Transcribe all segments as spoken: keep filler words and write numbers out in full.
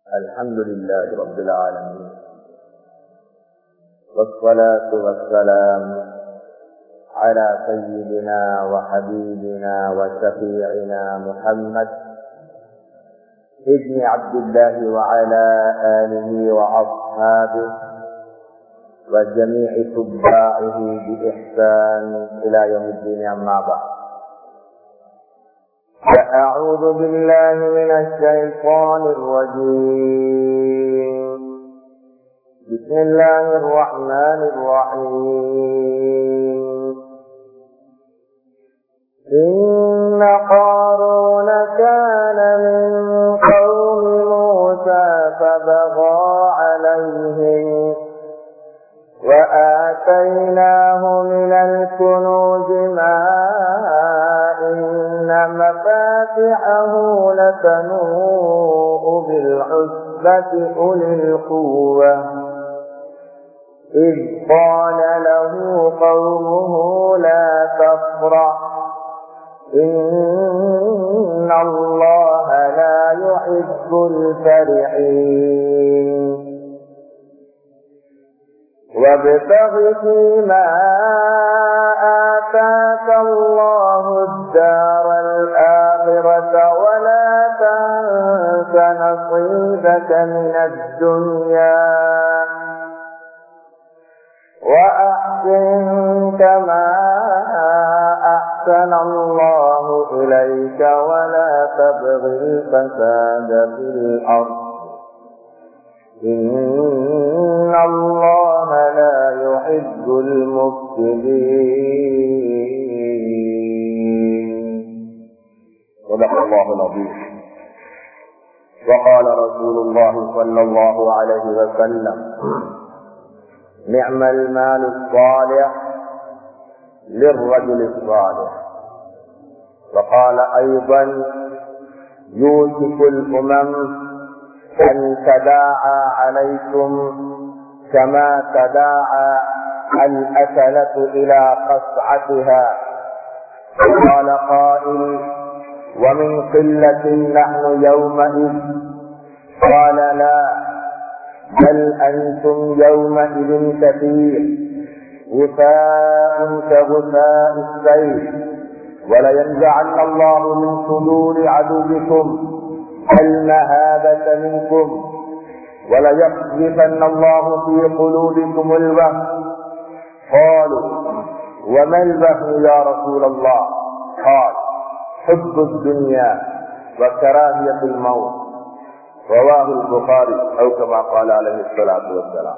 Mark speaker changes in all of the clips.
Speaker 1: الحمد لله رب العالمين، والصلاة والسلام على سيدنا وحبيبنا وشفيعنا محمد ابن عبد الله وعلى آله وأصحابه وجميع تباعه بإحسان إلى يوم الدين. أما بعد، فأعوذ بالله من الشيطان الرجيم. بسم الله الرحمن الرحيم. إن قارون كان من قوم موسى فبغى عليهم وآتيناه من الكنوز ما إن مفاتحه لتنوء بالعصبة أولي القوة إذ قال له قومه لا تفرح إن الله لا يحب الفرحين وابتغ فيما آتاك الله الدار الآخرة ولا تنس نصيبك من الدنيا وأحسن كما أحسن الله إليك ولا تبغ الفساد في الأرض إن الله لا يحب المفسدين. صدق الله العظيم. وقال رسول الله صلى الله عليه وسلم: نعم المال الصالح للرجل الصالح. وقال أيضا: يوشك الأمم أن تداعى عليكم كما تداعى الأكلة إلى قصعتها. قال قائل: ومن قلة نحن يومئذ؟ قال: لا، بل أنتم يومئذ كثير، غثاء كغثاء السيل، ولينزعن الله من صدور عدوكم المهابة منكم وليقذفن الله في قلوبكم الوهن. قالوا: وما الوهن يا رسول الله؟ قال: حب الدنيا وكراهية الموت. رواه البخاري أو كما قال عليه الصلاة والسلام.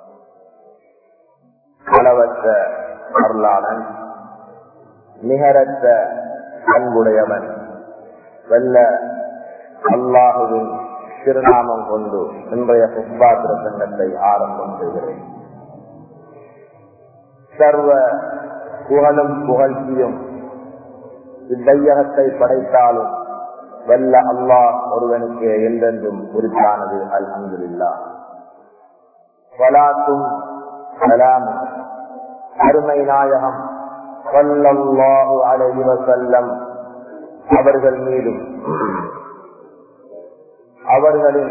Speaker 1: அளவற்ற அருளாளன், நிகரற்ற அன்புடையவன், வல்ல அல்லாஹுவின் திருநாமம் கொண்டு இன்றைய புஷ்பா பிரசங்கத்தை ஆரம்பம் செய்கிறேன். சர்வ புகழும் புகழ்ச்சியும் இவ்வையகத்தை படைத்தாலும் வல்ல அல்லாஹ் ஒருவனுக்கு என்றென்றும் உரித்தானது. அல்ஹம்துலில்லாஹ். ஸலாத்தும் ஸலாமும் அருமை நாயகம் ஸல்லல்லாஹு அலைஹி வஸல்லம் அவர்கள் மீதும் அவர்களின்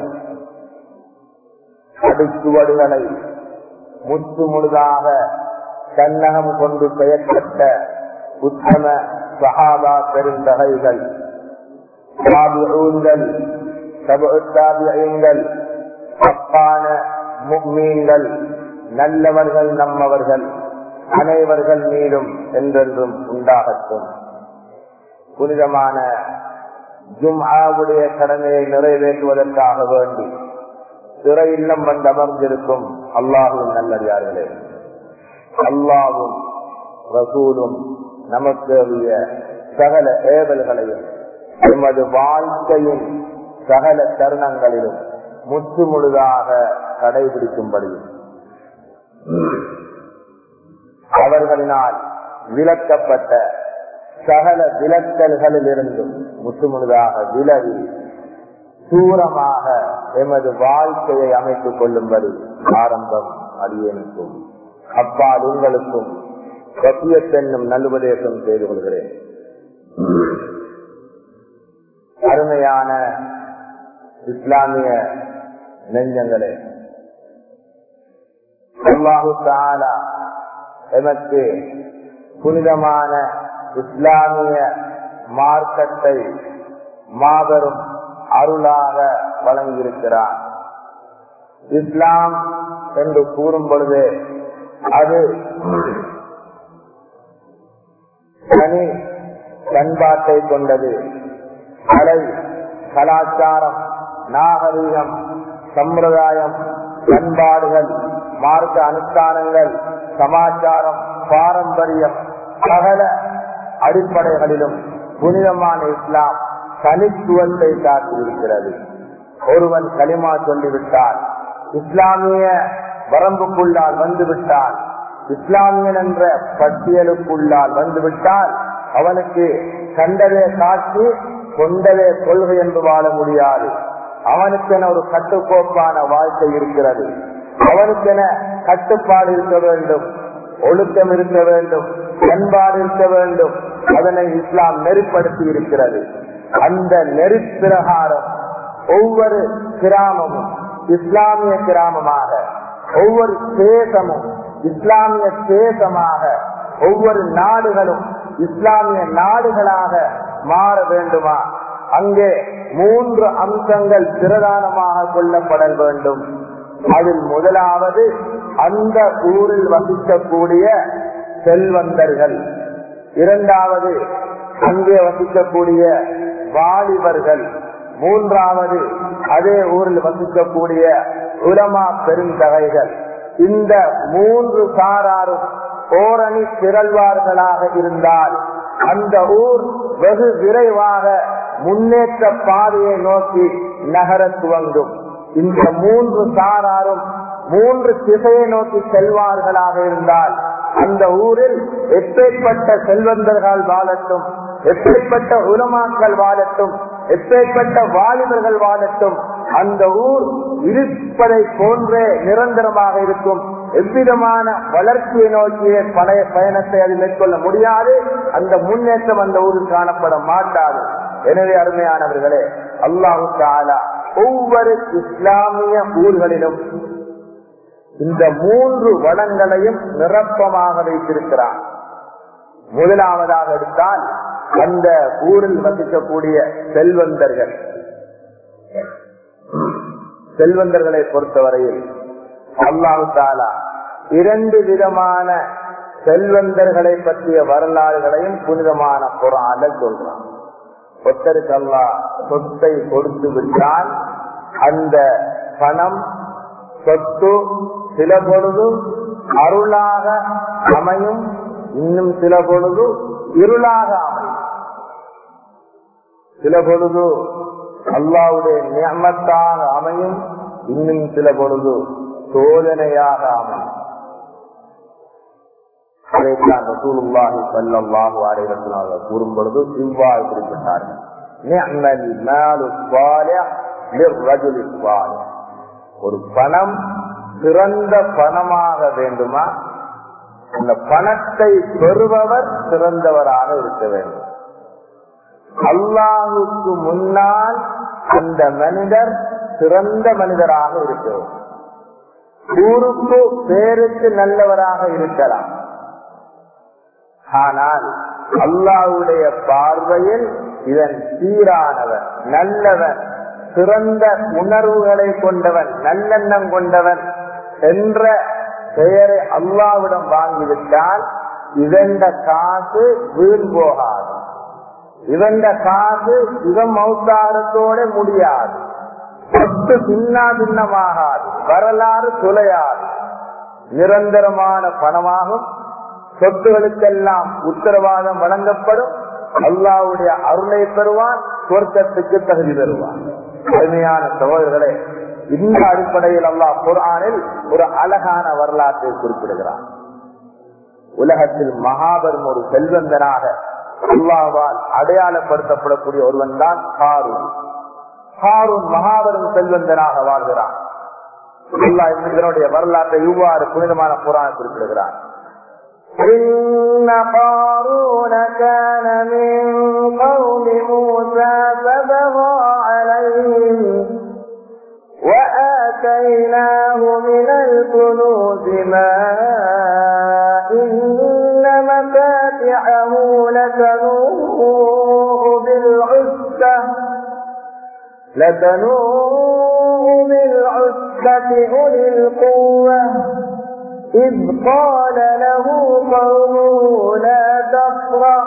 Speaker 1: அடிச்சுவடுகளை முற்று முழுதாக தன்னகம் கொண்டு பெயர்பட்ட உத்தம சஹாபா பெருந்தகைகள், தாபிஊன்கள், தபுஉ தாபிஈன்கள், ஹக்கான முஃமின்கள், நல்லவர்கள், நம்மவர்கள் அனைவர்கள் மீதும் என்றென்றும் உண்டாகட்டும். புனிதமான ஜும்ஆவுடைய கடமையை நிறைவேற்றுவதற்காக வேண்டி சிறை இல்லம் வந்து அமர்ந்திருக்கும் அல்லாஹுவின் நல்லடியார்களே, அல்லாஹ்வும் ரசூலும் நமக்கு சகல ஏவல்களையும் எமது வாழ்க்கையின் சகல தருணங்களிலும் முற்று முழுதாக கடைபிடிக்கும்படியும் அவர்களினால் விலக்கப்பட்ட சகல விலக்கல்களில் இருந்தும் முற்றுமுழுதாக விலகி தூரமாக எமது வாழ்க்கையை அமைத்துக் கொள்ளும்படி ஆரம்பம் அடியேனுக்கும் அப்பால் உங்களுக்கும் வசியத் என்னும் நல்லுபதேசம் செய்து கொள்கிறேன். அருமையான இஸ்லாமிய நெஞ்சங்களே, அல்லாஹு தஆலா எமக்கு புனிதமான இஸ்லாமிய மார்க்கத்தை மாபெரும் அருளாக வழங்கியிருக்கிறார். இஸ்லாம் என்று கூறும் பொழுது அது தனி பண்பாட்டை கொண்டது. கலை, கலாச்சாரம், நாகரீகம், சம்பிரதாயம், பண்பாடுகள், மார்க்க அனுஷ்டானங்கள், சமாச்சாரம், பாரம்பரியம் சகல அடிப்படைகளிலும் புனிதமான இஸ்லாம் தனித்துவத்தை காட்டியிருக்கிறது. ஒருவன் கலிமா சொல்லிவிட்டால், இஸ்லாமிய வரம்புக்குள்ளால் வந்துவிட்டால், இஸ்லாமியன் என்ற பட்டியலுக்குள்ளால் வந்துவிட்டால் அவனுக்கு கண்டதே காட்சி கொண்டதே கொள்கை என்று வாழ முடியாது. அவனுக்கென ஒரு கட்டுக்கோப்பான வாழ்க்கை இருக்கிறது. அவனுக்கென கட்டுப்பாடு இருக்க வேண்டும், ஒழுக்கம் இருக்க வேண்டும், பண்பாடு இருக்க வேண்டும். அதனை இஸ்லாம் நெறிப்படுத்தி இருக்கிறது. அந்த நெறி பிரகாரம் ஒவ்வொரு கிராமமும் இஸ்லாமிய கிராமமாக, ஒவ்வொரு தேசமும் இஸ்லாமிய தேசமாக, ஒவ்வொரு நாடுகளும் இஸ்லாமிய நாடுகளாக மாற வேண்டுமா? அங்கே மூன்று அம்சங்கள் பிரதானமாக கொள்ளப்பட வேண்டும். அதில் முதலாவது அந்த ஊரில் வசிக்கக்கூடிய செல்வந்தர்கள், இரண்டாவது அங்கே வசிக்கக்கூடிய வாலிபர்கள், மூன்றாவது அதே ஊரில் வசிக்கக்கூடிய உலமா பெருந்தகைகள். இந்த மூன்று சாராரும் ஓரணி திரள்வார்களாக இருந்தால் அந்த ஊர் வெகு விரைவாக முன்னேற்ற பாதையை நோக்கி நகர துவங்கும். இந்த மூன்று சாராரும் மூன்று திசையை நோக்கி செல்வார்களாக இருந்தால் அந்த ஊரில் எப்பேற்பட்ட செல்வந்தர்கள் வாழட்டும், எப்பேற்பட்ட உலமாக்கள் வாழட்டும், எப்பேற்பட்ட வாலிபர்கள் வாழட்டும், அந்த ஊர் இருப்பதை போன்றே நிரந்தரமாக இருக்கும். எவ்விதமான வளர்ச்சியை நோக்கிய பழைய பயணத்தை அது மேற்கொள்ள முடியாது. அந்த முன்னேற்றம் அந்த ஊரில் காணப்பட மாட்டாது. எனவே அருமையானவர்களே, அல்லாஹு தஆலா ஒவ்வொரு இஸ்லாமிய ஊர்களிலும் இந்த மூன்று வளங்களையும் நிரப்பமாக வைத்திருக்கிறார். முதலாவதாக எடுத்தால் அந்த ஊரில் வசிக்கக்கூடிய செல்வந்தர்கள். செல்வந்தர்களை பொறுத்தவரையில் அல்லாஹு தஆலா இரண்டு விதமான செல்வந்தர்களை பற்றிய வரலாறுகளையும் புனிதமான குர்ஆனில் சொல்றான். ஒருத்தருக்கு அல்லாஹ் சொத்தை கொடுத்து விட்டால் அந்த பணம் சொத்து சில பொழுது அருளாக அமையும், இன்னும் சில பொழுது இருளாக அமையும். சில பொழுது அல்லாஹ்வுடைய நிஅமத்தாக அமையும், இன்னும் சில பொழுது சோதனையாக அமையும். அதைத்தான் ரசூலுல்லாஹி ஸல்லல்லாஹு அலைஹி வஸல்லம் கூறும் பொழுது இவ்வாறு குறிப்பிட்டார்கள், நிஅமல் மாலு ஸாலிஹ் லிர்ரஜுலி ஸாலிஹ். ஒரு பணம் சிறந்த பணமாக வேண்டுமா, அந்த பணத்தை பெறுபவர் சிறந்தவராக இருக்க வேண்டும். அல்லாஹுக்கு முன்னால் அந்த மனிதர் சிறந்த மனிதராக இருக்க வேண்டும். ஊருக்கு பேருக்கு நல்லவராக இருக்கலாம், ஆனால் அல்லாஹ்வுடைய பார்வையில் இதன் சீரானவன், நல்லவன், சிறந்த உணர்வுகளை கொண்டவன், நல்லெண்ணம் கொண்டவன் என்ற பெயரை அல்லாஹ்விடம் வாங்கிவிட்டால் இவந்த காசு வீண் போகாது. இவந்த காசு இவன் மௌத்தாரத்தோட முடியாது, சொத்து சின்ன பின்னமாகாது, வரலாறு துளையாது, நிரந்தரமான பணமாகும். சொத்துகளுக்கெல்லாம் உத்தரவாதம் வழங்கப்படும். அல்லாஹ்வுடைய அருளை பெறுவான், சொர்க்கத்துக்கு தகுதி பெறுவான். அருமையான சகோதரர்களே, இந்த அடிப்படையில் அல்லாஹ் குர்ஆனில் ஒரு அழகான வரலாற்றை குறிப்பிடுகிறான். உலகத்தில் மகாபெரும் ஒரு செல்வந்தனாக அல்லாஹ்வால் அடையாளப்படுத்தப்படக்கூடிய ஒருவன் தான் ஹாரூன். ஹாரூன் மகாபெரும் செல்வந்தனாக வாழ்கிறான். அல்லாஹ் இதனுடைய வரலாற்றை இவ்வாறு புனிதமான குர்ஆன் குறிப்பிடுகிறான். إن قارون كان من قوم موسى فبغى عليهم وآتى آتيناه من الكنوز ما إن مفاتحه لتنوء بالعزة لتنوء بالعزة أولي القوة إذ قال له قومه لا تفرح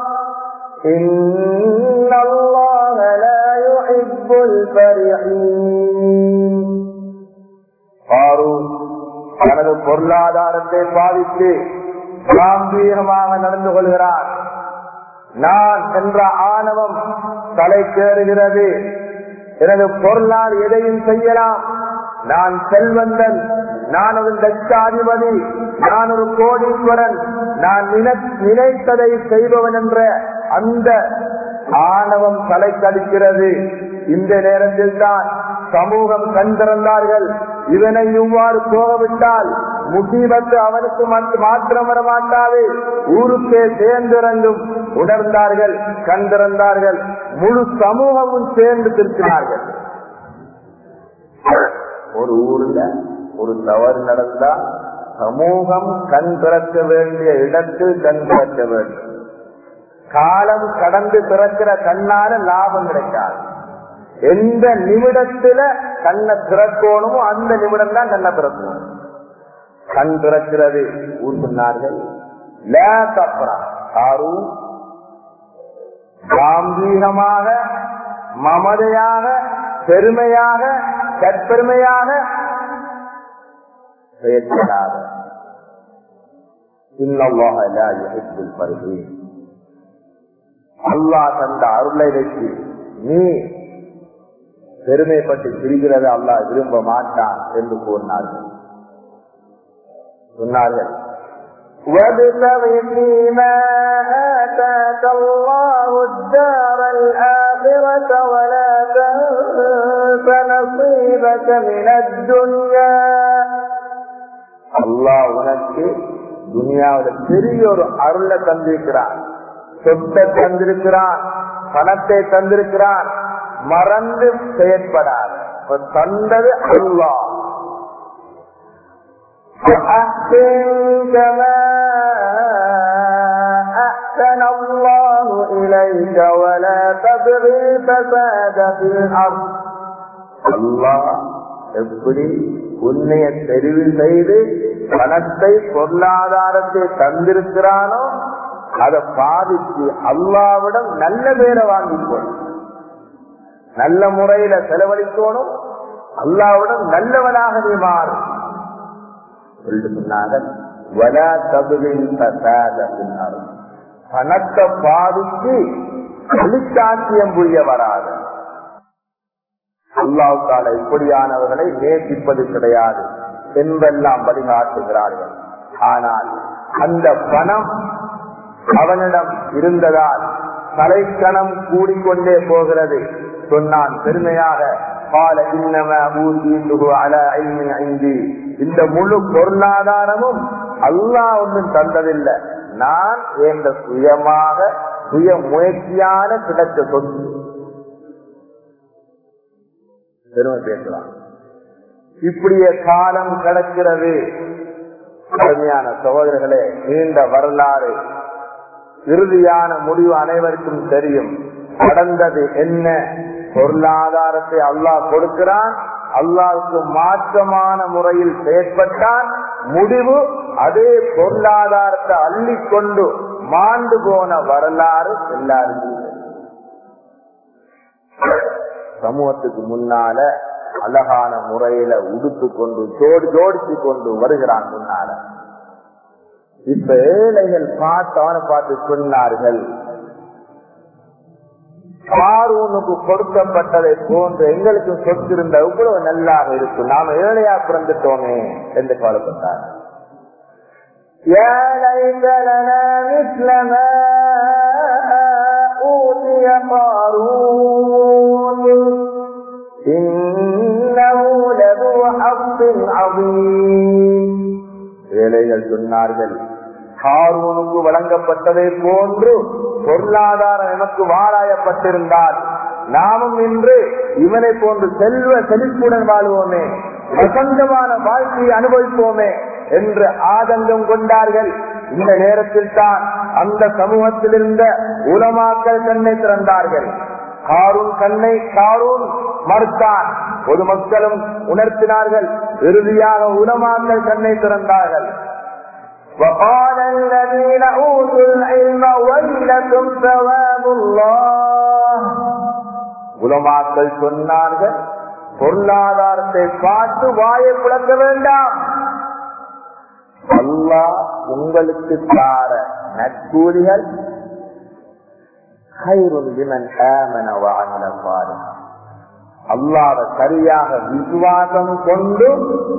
Speaker 1: إن الله لا يحب الفرحين. காரூன் தனது பொருளாதாரத்தை பாதித்து காம்பீரமாக நடந்து கொள்கிறார். நான் என்ற ஆணவம் தலைக்கேறுகிறது. எனது பொருளால் எதையும் செய்யலாம், நான் செல்வந்தன், நான் ஒரு லட்சாதிபதி, நான் ஒரு கோடீஸ்வரன், நான் நினைத்ததை செய்பவன் என்ற அந்த ஆணவம் தலைக்கடிக்கிறது. இந்த நேரத்தில் தான் சமூகம் கண்டிருந்தார்கள். இவனை இவ்வாறு போகவிட்டால் முசீபத்து அவனுக்கு மாற்றம் வர மாட்டாது, ஊருக்கே சேர்ந்திறங்கும். உணர்ந்தார்கள், கண்டிருந்தார்கள். முழு சமூகமும் சேர்ந்து திருத்தினார்கள். ஒரு ஊர்ல ஒரு தவறு நடந்தா சமூகம் கண் திறக்க வேண்டிய இடத்தில் கண் திறக்க வேண்டும். காலம் கடந்து பிறக்கிற கண்ணால லாபம் கிடைக்காது. எந்த நிமிடத்துல கண்ணை திறக்கணுமோ அந்த நிமிடம் தான் கண்ணை திறக்கணும். கண் திறக்கிறது ஊர் சொன்னார்கள். காம்பீரமாக, மமதையாக, பெருமையாக, தற்பெருமையாக செயற்படாத அல்லாஹ் தந்த அருளை வைத்து நீ பெருமைப்பட்டு பிரிகிறது அல்லாஹ் விரும்ப மாட்டான் என்று கூறினார்கள். சொன்னார்கள், وَابْتَغِ فِيمَا آتَاكَ اللَّهُ الدَّارَ الْآخِرَةَ وَلَا تَنْسَ نَصِيبَكَ مِنَ الدُّنْيَا. அல்லாஹ் உனக்கு துனியாவில் பெரிய ஒரு அருளை தந்திருக்கிறான், சொத்தை தந்திருக்கிறான், பணத்தை தந்திருக்கிறான். மறந்து செயற்படாத தந்தது அல்லாஹ். فأحسن كما أحسن الله إليك ولا تبغ الفساد في الأرض. அல்லாஹ் எப்படி உன்னைய தெரிவு செய்து பணத்தை பொருளாதாரத்தை தந்திருக்கிறானோ அதை பாதித்து அல்லாஹ்விடம் நல்ல பேரை வாங்கிக்கொள், நல்ல முறையில செலவழிக்கணும், அல்லாஹ்விடம் நல்லவனாக நீ மாறு சொன்னாங்க. பணத்தை பாதித்து அழிச்சாட்சியம் புரிய வராது. அல்லாஹ் தஆலா இப்படியானவர்களை நேசிப்பது கிடையாது என்பெல்லாம் வழிகாட்டுகிறார்கள். ஆனால் அந்த பணம் அவனிடம் இருந்ததால் தலைக்கணம் கூடிக்கொண்டே போகிறது. சொன்னான் பெருமையாக, இந்த முழு பொருளாதாரமும் அல்லாஹ் ஒன்றும் தந்ததில்லை, நான் என்ற சுயமாக சுய முயற்சியான கிடைத்த சொத்து. பெருமை பேசலாம். இப்படியே காலம் கடக்கிறது. கடுமையான சகோதரர்களே, நீண்ட வரலாறு, இறுதியான முடிவு அனைவருக்கும் தெரியும். நடந்தது என்ன? பொருளாதாரத்தை அல்லாஹ் கொடுக்கிறான், அல்லாஹ்வுக்கு மாற்றமான முறையில் செயற்பட்டான். முடிவு அதே பொருளாதாரத்தை அள்ளிக்கொண்டு மாண்டு போன வரலாறு எல்லாருக்கும். சமூகத்துக்கு முன்னால அழகான முறையில உடுத்து கொண்டு ஜோடி ஜோடிச்சு கொண்டு வருகிறான் முன்னால. இப்ப ஏழைகள் பார்த்து அவனை பார்த்து சொன்னார்கள், காரூனுக்கு கொடுக்கப்பட்டதை போன்று எங்களுக்கு சொத்து இருந்த இவ்வளவு நல்லாக இருக்கும், நாம ஏழையா பிறந்துட்டோமே என்று கவலைப்பட்டார். ஏழைகள் சொன்னார்கள், காரூனுக்கு வழங்கப்பட்டதை போன்று பொருளாதாரம் எமக்கு வாழாயப்பட்டிருந்தால் நாமும் இன்று இவனை போன்று செல்வ செழிப்புடன் வாழ்வோமே, வசந்தமான வாழ்க்கையை அனுபவிப்போமே என்று ஆதங்கம் கொண்டார்கள். இந்த நேரத்தில் தான் அந்த சமூகத்தில் இருந்த உலமாக்கள் கண்ணை திறந்தார்கள். காரூன் கண்ணை காரூன் மறுத்தான். பொதுமக்களும் உணர்த்தினார்கள். இறுதியாக உலமாக்கள் கண்ணை திறந்தார்கள். وقال الذين اوتوا العلم ويلكم ثواب الله. உலமாக்கள் சொன்னார்கள், பொருளாதாரத்தை பார்த்து வாயை புழக்க வேண்டாம். அல்லாஹ் உங்களுக்கு தார நற்கூலிகள் அல்லாஹ்வை சரியாக விசுவாசம் கொண்டு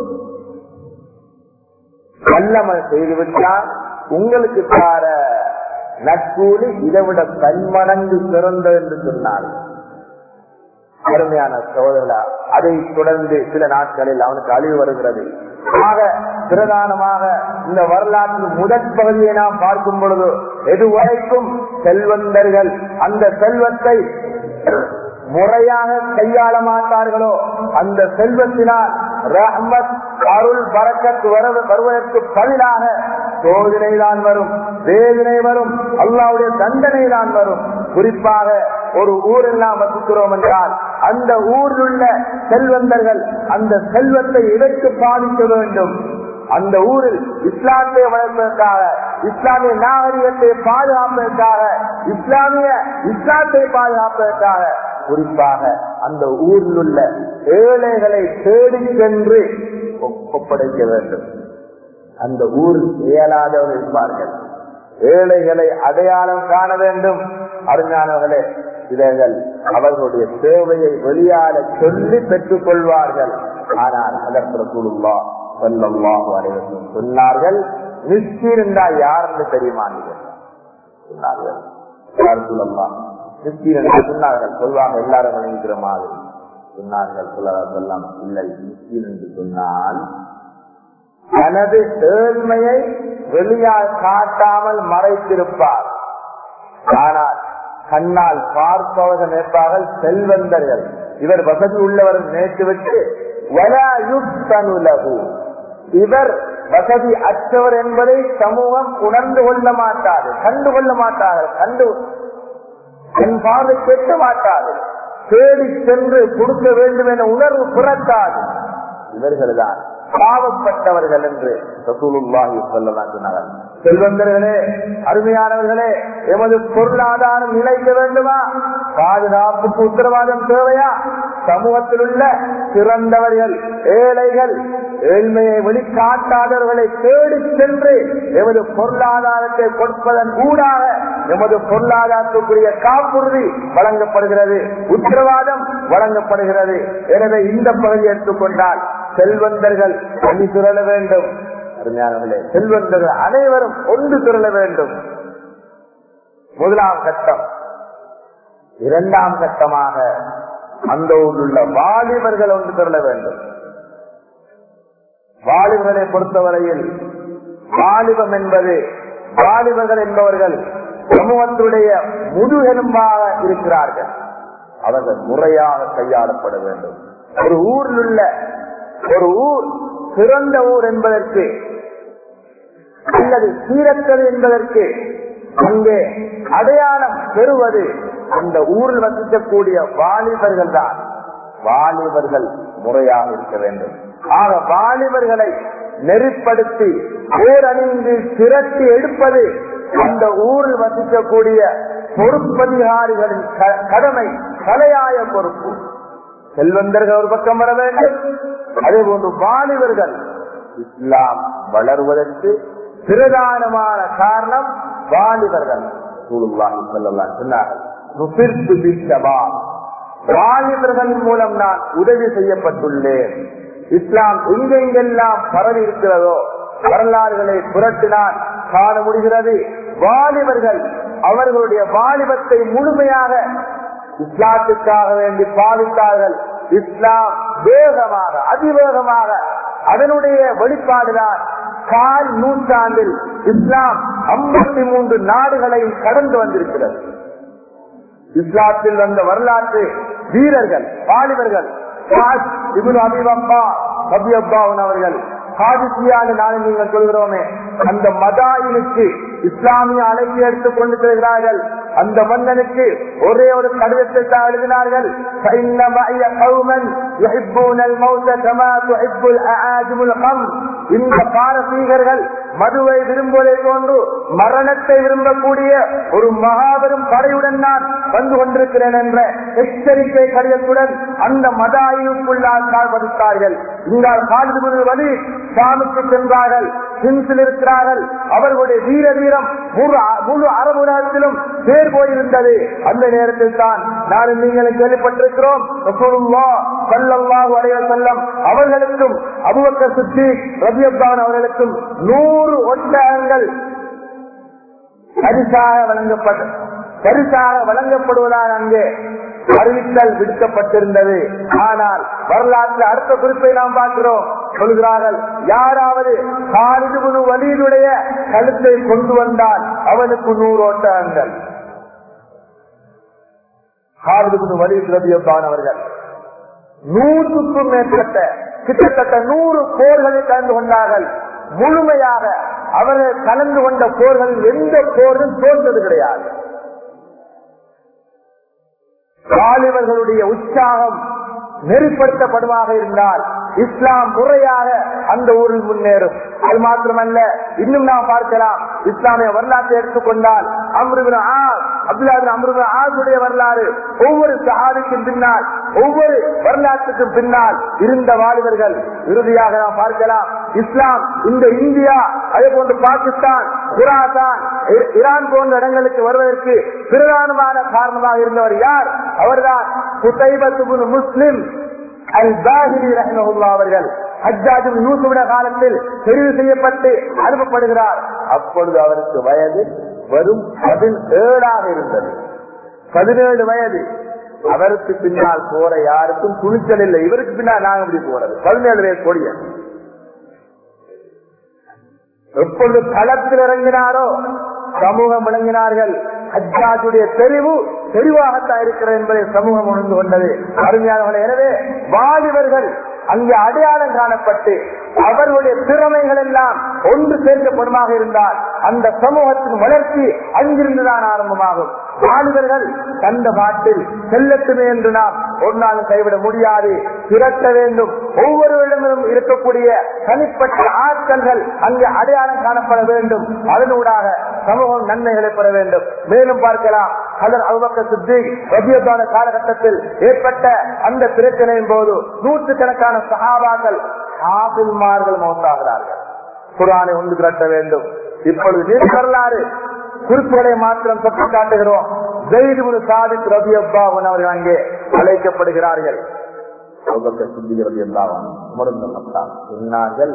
Speaker 1: வல்லமல் செய்துவிட்டால் உங்களுக்கு தார நற்கூலி இதைவிட பன்மடங்கு சிறந்த என்று சொன்னார்கள். அருமையான சோதரா, அதை தொடர்ந்து சில நாட்களில் அவனுக்கு அழிவு வருகிறது. ஆக பிரதானமாக இந்த வரலாற்று முதற் பகுதியை நாம் பார்க்கும் பொழுது எதுவரைக்கும் செல்வந்தர்கள் அந்த செல்வத்தை முறையாக கையாள மாட்டார்களோ அந்த செல்வத்தினால் ரஹ்மத் அருள் பரக்கத் வருவதற்கு பதிலாக சோதனை தான் வரும், வேதனை வரும், அல்லாஹ்வுடைய தண்டனை தான் வரும். குறிப்பாக ஒரு ஊரில் நாம் வசிக்கிறோம் என்றால் அந்த ஊரில் உள்ள செல்வந்தர்கள் அந்த செல்வத்தை இடைக்கு பாதிக்க வேண்டும். அந்த ஊரில் இஸ்லாத்தை வளர்ப்பதற்காக, இஸ்லாமிய நாகரிகத்தை பாதுகாப்பதற்காக, இஸ்லாமிய இஸ்லாத்தை பாதுகாப்பதற்காக குறிப்பாக அந்த ஊரில் உள்ள ஏழைகளை தேடி சென்று ஒப்படைக்க வேண்டும். அந்த ஊர் இயலாதவர்கள் இருப்பார்கள். ஏழைகளை அடையாளம் காண வேண்டும். அருஞானவர்களே, இவர்கள் அவர்களுடைய சேவையை வெளியால சொல்லி பெற்றுக் கொள்வார்கள். ஆனால் அதற்கு ரசூலுல்லாஹ் ஸல்லல்லாஹு அலைஹி வஸல்லம் சொன்னார்கள், மிஸ்கீன் என்றால் யார் என்று தெரியுமா சொன்னார்கள். மிஸ்கீன் என்று சொன்னார்கள். சொல்வாங்க எல்லாரும் வணங்குகிற மாதிரி சொன்னார்கள். சொல்லலாம் இல்லை, மிஸ்கீன் என்று சொன்னால் தனது ஏழ்மையை வெளியால் காட்டாமல் மறைத்திருப்பார். ஆனால் கண்ணால் பார்ப்பவர்கள் நினைப்பார்கள் செல்வந்தர்கள், இவர் வசதி உள்ளவர் நினைத்துவிட்டு இவர் வசதி அற்றவர் என்பதை சமூகம் உணர்ந்து கொள்ள மாட்டாது, கண்டு கொள்ள மாட்டார்கள், கண்டு என் பார்வை கேட்க மாட்டார்கள், தேடி சென்று கொடுக்க வேண்டும் என உணர்வு பிறக்காது. இவர்கள்தான் பாவப்பட்டவர்கள் என்று ரசூலுல்லாஹி ஸல்லல்லாஹு அலைஹி வஸல்லம். செல்வந்தர்களே, அருமையானவர்களே, எமது பொருளாதாரம் நிலைக்க வேண்டுமா? பாதுகாப்புக்கு உத்தரவாதம் தேவையா? சமூகத்தில் உள்ள சிறந்தவர்கள், ஏழைகள், ஏழ்மையை வெளிக்காட்டாதவர்களை தேடி சென்று எமது பொருளாதாரத்தை கொடுப்பதன் ஊடாக எமது பொருளாதாரத்துக்குரிய காப்புறுதி வழங்கப்படுகிறது, உத்தரவாதம் வழங்கப்படுகிறது. எனவே இந்த பகுதியை எடுத்துக்கொண்டால் செல்வந்தர்கள் அணி திரள வேண்டும். அருமையானவர்களே, செல்வந்தர்கள் அனைவரும் ஒன்று திரள வேண்டும். முதலாம் கட்டம். இரண்டாம் கட்டமாக அந்த ஊரில் உள்ள வாலிபர்கள் ஒன்று திரள வேண்டும். வாலிபர்களை பொறுத்தவரையில் வாலிபம் என்பது, வாலிபர்கள் என்பவர்கள் சமூகத்துடைய முதுகெலும்பாக இருக்கிறார்கள். அவர்கள் முறையாக கையாளப்பட வேண்டும். ஒரு ஊரில் உள்ள ஒரு ஊர் சிறந்த ஊர் என்பதற்கு அல்லது சீரற்றது என்பதற்கு அங்கே அடையாளம் பெறுவது அந்த ஊரில் வசிக்கக்கூடிய வாலிபர்கள் தான். வாலிபர்கள் முறையாக இருக்க வேண்டும். ஆக வாலிபர்களை நெறிப்படுத்தி ஓரணிந்து திரட்டி எடுப்பது அந்த ஊரில் வசிக்கக்கூடிய பொறுப்பதிகாரிகளின் கடமை, தலையாய பொறுப்பு. செல்வந்தர்கள் ஒரு பக்கம் வர வேண்டும். அதே போன்று வாலிபர்கள். இஸ்லாம் வளர்வதற்கு பிரதானமான காரணம் வாலிபர்கள். வாலிபர்கள் மூலம் நான் உதவி செய்யப்பட்டுள்ளேன். இஸ்லாம் எங்கெங்கெல்லாம் பரவி இருக்கிறதோ வரலாறுகளை புரட்டினால் காண முடிகிறது. வாலிபர்கள் அவர்களுடைய வாலிபத்தை முழுமையாக இஸ்லாத்துக்காக வேண்டி பாவித்தார்கள். இஸ்லாம் வேகமாக, அதிவேகமாக அதனுடைய வெளிப்பாடுதான் கால் நூற்றாண்டில் இஸ்லாம் ஐம்பத்தி மூன்று நாடுகளையும் கடந்து வந்திருக்கிறது. இஸ்லாத்தில் வந்த வரலாற்று வீரர்கள், வாலிபர்கள், ரபியல்லாஹு அவர்கள் காதிசியான நாளை நீங்கள் சொல்கிறோமே அந்த மதாயினுக்கு இஸ்லாமிய அழைப்பு எடுத்துக் கொண்டு செல்கிறார்கள். அந்த மன்னனுக்கு ஒரே ஒரு கடிதத்தை தான் எழுதினார்கள். இந்த பாரசீகர்கள் மதுவை விரும்புவதை போன்று மரணத்தை விரும்பக்கூடிய ஒரு மகாபெரும் படையுடன் நான் வந்து கொண்டிருக்கிறேன் என்ற எச்சரிக்கை கடிதத்துடன் அந்த மதாயினுக்குள்ளால் கால்படுத்தார்கள். இந்த காலிது வழி சாமிக்கு சென்றார்கள். ஹிம்ஸில் இருக்கிறார்கள். அவர்களுடைய வீர வீரம் முழு அரபு உலகத்திலும் பேர் போயிருந்தது. அந்த நேரத்தில் தான் நான் நீங்கள் கேள்விப்பட்டிருக்கிறோம் ரசூலுல்லாஹ் ஸல்லல்லாஹு அலைஹி வஸல்லம் அவர்களுக்கும் அபூபக்கர் சித்தீக் ரலியல்லாஹு அவர்களுக்கும் நூறு ஒட்டகங்கள் பரிசாக வழங்கப்பட்ட பரிசாக வழங்கப்படுவதால் அங்கே அறிவித்தல் விடுக்கப்பட்டிருந்தது. ஆனால் வரலாற்றில் அடுத்த குறிப்பை நாம் பார்க்கிறோம். சொல்கிறார்கள், யாராவது காலிது இப்னு வலீதுடைய கழுத்தை கொண்டு வந்தால் அவனுக்கு நூறு ஒட்டகங்கள். காலிது இப்னு வலீத் ரலியல்லாஹு அவர்கள் நூற்றுக்கும் மேற்பட்ட கிட்டத்தட்ட நூறு போர்களை கலந்து கொண்டார்கள். முழுமையாக அவர்கள் கலந்து கொண்ட போர்களில் எந்த போரும் தோன்றது கிடையாது. வாலிபர்களுடைய உற்சாகம் நெறிப்படுத்தப்படுமாக இருந்தால் இஸ்லாம் முறையாக அந்த ஊரில் முன்னேறும். அது மாத்திரமல்ல, இன்னும் நாம் பார்க்கலாம். இஸ்லாமிய வரலாற்றை எடுத்துக்கொண்டால் அம்ரு இப்னு ஆஸ் அப்துல்லாஹ் இப்னு அம்ரு இப்னு ஆஸுடைய வரலாறு, ஒவ்வொரு சஹாபிக்கும் பின்னால் ஒவ்வொரு வரலாற்றுக்கும் பின்னால் இருந்த வாலிபர்கள். இறுதியாக நாம் பார்க்கலாம், இஸ்லாம் இந்த இந்தியா அதே போன்று பாகிஸ்தான், குராசான், ஈரான் போன்ற இடங்களுக்கு வருவதற்கு பிரதானமான காரணமாக இருந்தவர் யார்? அவர்தான் குதைபத் இப்னு முஸ்லிம் அல்-பாஹிலி ரஹ்மஹுல்லாஹ் அவர்கள். ஹஜ்ஜாஜ் இப்னு யூசுஃபுடைய காலத்தில் தெரிவு செய்யப்பட்டு அனுப்பப்படுகிறார். அப்பொழுது அவருக்கு வயது வெறும் பதினேழாக இருந்தது. பதினேழு வயது. அவருக்கு பின்னால் போற யாருக்கும் துணிச்சல் இல்லை. இவருக்கு பின்னால் நாங்க எப்படி போறது? பதினேழு வயது கொடிய. எப்பொழுது களத்தில் இறங்கினாரோ சமூகம் விளங்கினார்கள். ஹஜ்ஜாஜுடைய தெரிவு தெளிவாகத்தான் இருக்கிறது என்பதை சமூகம் உணர்ந்து கொண்டது. அருமையானவர்களே, எனவே வாலிபர்கள் அங்கே அடையாளம் காணப்பட்டு அவர்களுடைய திறமைகள் எல்லாம் ஒன்று சேர்க்கப்படுமாக இருந்தால் அந்த சமூகத்தின் வளர்ச்சி அங்கிருந்துதான் ஆரம்பமாகும். வாலிபர்கள் தந்த பாட்டில் செல்லட்டுமே என்று நாம் ஒரு நாளும் கைவிட முடியாது. திரட்ட வேண்டும். ஒவ்வொருவரிடமும் இருக்கக்கூடிய தனிப்பட்ட ஆட்கள் அங்கே அடையாளம் காணப்பட வேண்டும். அதனூடாக சமூகம் நன்மைகளை பெற வேண்டும். மேலும் பார்க்கலாம், ஹஜ்ரத் அபூபக்கர் சித்தீக் ரலியல்லாஹு அன்ஹு காலகட்டத்தில் ஏற்பட்ட அந்த பிரச்சனையின் போது நூற்றுக்கணக்கான சஹாபாக்கள் ஹாஃபில்மார்கள் மௌத்தாகிறார்கள். குர்ஆனை ஒன்று திரட்ட வேண்டும். இப்பொழுது வரலாறு குறிப்புகளை மாத்திரம் தொட்டு காட்டுகிறோம். ஸைத் இப்னு சாபித் ரலியல்லாஹு அன்ஹு அவர்கள் அங்கே அழைக்கப்படுகிறார்கள். அபூபக்கர் சித்தீக் ரலியல்லாஹு அன்ஹு சொன்னார்கள்,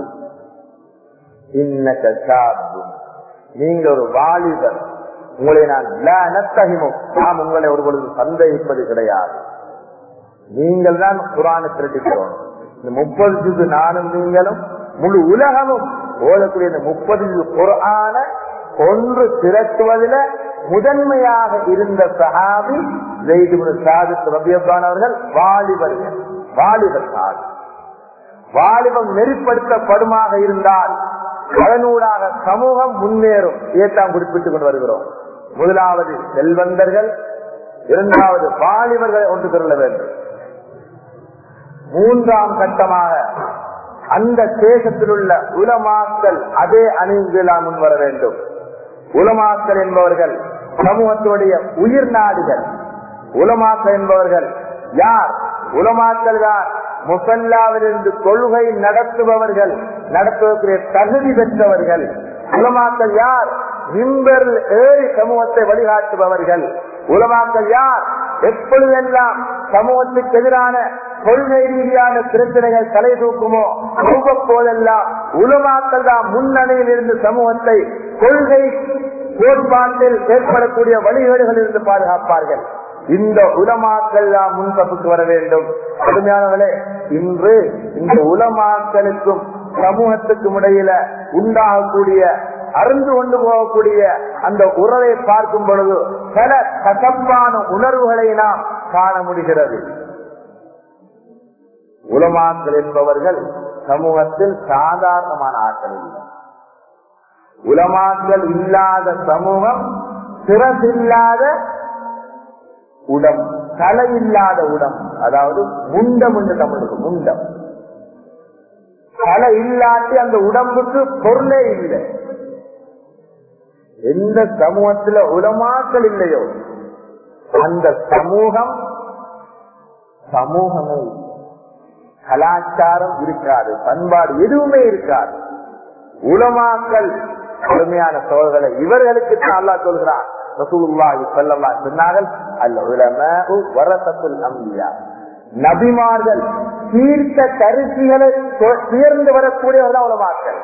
Speaker 1: இன்னக ஷாபுன், நீங்க ஒரு வாலிபர், உங்களை நான் நாம் உங்களை ஒரு பொழுது சந்தேகிப்பது கிடையாது. நீங்கள் தான் குர்ஆனை திரட்டிக்கிறோம். இந்த முப்பது ஜுது நானும் நீங்களும் முழு உலகமும் ஓடக்கூடிய இந்த முப்பது ஜுது குர்ஆனை ஒன்று திரட்டுவதில் முதன்மையாக இருந்த சஹாபி ஸைத் இப்னு சாபித் ரலியல்லாஹு அன்ஹு அவர்கள். வாலிபர்கள், வாலிபர் சாதி வாலிபம் நெறிப்படுத்தப்படுமாக இருந்தால் அதனூடாக சமூகம் முன்னேறும். இதைத்தான் குறிப்பிட்டுக் கொண்டு வருகிறோம். முதலாவது செல்வந்தர்கள், இரண்டாவது வாலிபர்களை ஒன்று திரள வேண்டும். மூன்றாம் கட்டமாக அந்த தேசத்தில் உள்ள உலமாக்கள் அதே அணிந்திலாம் முன் வர வேண்டும். உலமாக்கள் என்பவர்கள் சமூகத்துடைய உயிர் நாடிகள். உலமாக்கள் என்பவர்கள் யார்? உலமாக்கள் தான் முசல்லாவிலிருந்து கொள்கை நடத்துபவர்கள், நடத்துவதற்குரிய தகுதி பெற்றவர்கள். உலமாக்கள் யார்? மிம்பரில் ஏறி சமூகத்தை வழிகாட்டுபவர்கள். உலமாக்கள் யார்? எப்பொழுதெல்லாம் சமூகத்துக்கு எதிரான கொள்கை ரீதியான பிரச்சனைகள் தலை தூக்குமோ போதெல்லாம் உலமாக்கள் தான் முன்னணியில் இருந்து சமூகத்தை கொள்கை கோட்பாட்டில் ஏற்படக்கூடிய வழிகேடுகளில் இருந்து பாதுகாப்பார்கள். இந்த உலமாக்கள் தான் முன்சப்புக்கு வர வேண்டும். கடுமையானவர்களே, இன்று இந்த உலமாக்களுக்கும் சமூகத்துக்கும் இடையில உண்டாகக்கூடிய அறிந்து கொண்டு போகக்கூடிய அந்த உறவை பார்க்கும் பொழுது பல கசப்பான உணர்வுகளை நாம் காண முடிகிறது. உலமாக்கள் என்பவர்கள் சமூகத்தில் சாதாரணமான ஆட்கள் இல்லை. உலமாக்கள் இல்லாத சமூகம் சிறசில்லாத உடம், தலை இல்லாத உடம், அதாவது முண்டம் என்று தமிழுக்கு முண்டம். தலை இல்லாட்டி அந்த உடம்புக்கு பொருளே இல்லை. எந்த சமூகத்தில் உலமாக்கள் இல்லையோ அந்த சமூகம் சமூகமே கலாச்சாரம் இருக்காது, பண்பாடு எதுவுமே இருக்காது. உலமாக்கள் கடுமையான சோழர்களை இவர்களுக்கு தான் அல்லாஹ் சொல்கிறான். ரசூலுல்லாஹி ஸல்லல்லாஹு அலைஹி சொன்னார்கள், அல் உலமாஉ வரஸத்துல் அன்பியா, நபிமார்கள் தீர்த்த கருத்துகளை சேர்ந்து வரக்கூடியவர்கள் உலமாக்கள்.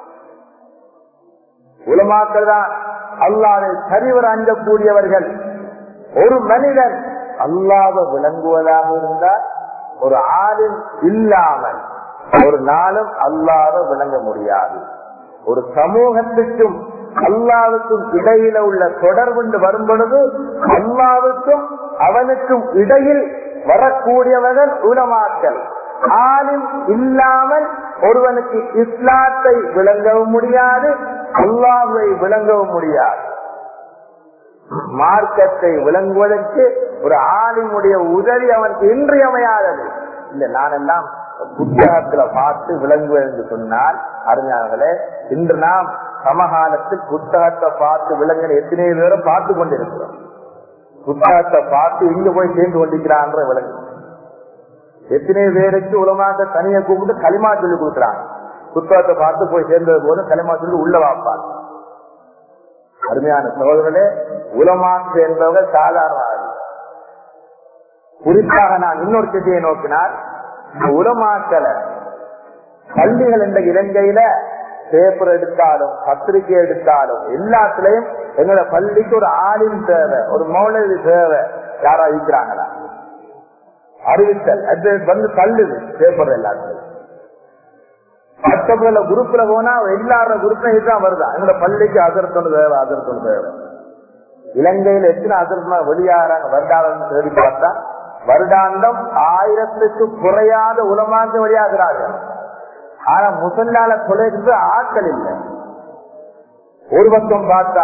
Speaker 1: உலமாக்கள் தான் அல்லாஹ்வை சரிவர அஞ்சக்கூடியவர்கள். ஒரு மனிதன் அல்லாஹ்வை விளங்குவதாக இருந்தால் ஒரு ஆளின் இல்லாமல் ஒரு நாளும் அல்லாஹ்வை விளங்க முடியாது. ஒரு சமூகத்துக்கும் அல்லாஹ்வுக்கும் இடையில உள்ள தொடர்பு வரும் பொழுது அல்லாஹ்வுக்கும் அவனுக்கும் இடையில் வரக்கூடியவர்கள் உலமாக்கள். ஆளும் இல்லாமல் ஒருவனுக்கு இஸ்லாத்தை விளங்கவும் முடியாது, அல்லாஹ்வை விளங்கவும் முடியாது. மார்க்கத்தை விளங்குவதற்கு ஒரு ஆலிமுடைய உதவி அவனுக்கு இன்றியமையாதது. இல்ல நான் எல்லாம் புத்தகத்துல பார்த்து விளங்குவது என்று சொன்னால், அருமையாளர்களே, இன்று நாம் சமகாலத்தில் புத்தகத்தை பார்த்து விளங்குற எத்தனை பேரும் பார்த்து கொண்டிருக்கிறோம். புத்தகத்தை பார்த்து இங்க போய் சேர்ந்து கொண்டிருக்கிறான் விளங்கு. எத்தனை பேருக்கு உலமாக தனியை கூப்பிட்டு களிமா சொல்லி கொடுக்குறாங்க. புத்தகத்தை பார்த்து போய் சேர்ந்தது போது களிமா சொல்லி உள்ள வாப்பாங்க. அருமையான சகோதரர்களே, உலமாக்கு என்பவர்கள் சாதாரண. குறிப்பாக நான் இன்னொரு திசையை நோக்கினால், உலமாக்களை பள்ளிகள் என்ற இலங்கையில பேப்பர் எடுத்தாலும் பத்திரிகை எடுத்தாலும் எல்லாத்திலையும் எங்களோட பள்ளிக்கு ஒரு ஆளின் தேவை, ஒரு மௌலவி தேவை. யாரா இருக்கிறாங்களா? அறிவித்தல் அது வந்து தள்ளுது பேப்பர் எல்லாத்தையும். மற்றவங்கள குரூப்ல போனா எல்லாரோட குரூப்ல இதுதான் வருதா, எங்களோட பள்ளிக்கு அதர்த்தொன்று தேவை, அதர்த்தொன்று தேவை. இலங்கையில் எத்தனை அதர்த்தமா வெளியாகிறாங்க வருடாந்தம் தேடி பார்த்தா வருடாந்தம் ஆயிரத்துக்கு குறையாத உலமாக்க வெளியாகிறார்கள். ஆனா முசல்லால கொலைக்கு ஆட்கள் இல்லை. ஒரு பக்கம் பார்த்தா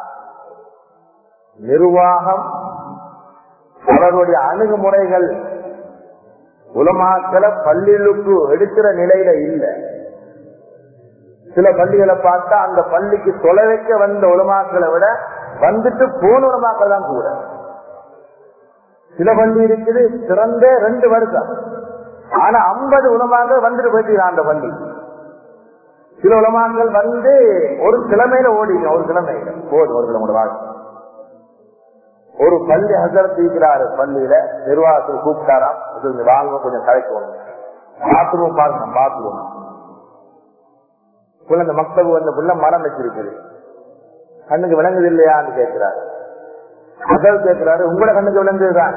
Speaker 1: நிர்வாகம் அவர்களுடைய அணுகுமுறைகள் உலமாக்களை பள்ளிகளுக்கு எடுக்கிற நிலையில இல்லை. சில பள்ளிகளை பார்த்தா அந்த பள்ளிக்கு தொலை வைக்க வந்த உலமாக்களை விட வந்துட்டு போன உலமாக்கள் தான் கூட. சில பள்ளி இருக்குது சிறந்த ரெண்டு வருஷம், ஆனா ஐம்பது உலமாக்கள் வந்துட்டு போயிட்டு அந்த பள்ளி. சில உலமாக்கள் வந்து ஒரு கிழமையில ஓடிங்க, ஒரு கிழமையில போதும் ஒரு கிழமை வாழ்க்கை. ஒரு பள்ளி ஹசரத் இருக்கிறாரு, பள்ளியில நிர்வாகத்தில் கூப்பிட்டாராம், வாங்க கொஞ்சம் கலைக்கணும், பாத்ரூம் பார்க்கணும், பாத்ரூம் குழந்தை மக்தபு வந்த புள்ள மரம் வச்சிருக்குது, கண்ணுக்கு விளங்குது இல்லையான்னு கேட்கிறாரு. ஹசரத் கேட்கிறாரு, உங்களோட கண்ணுக்கு விளங்குதுதான்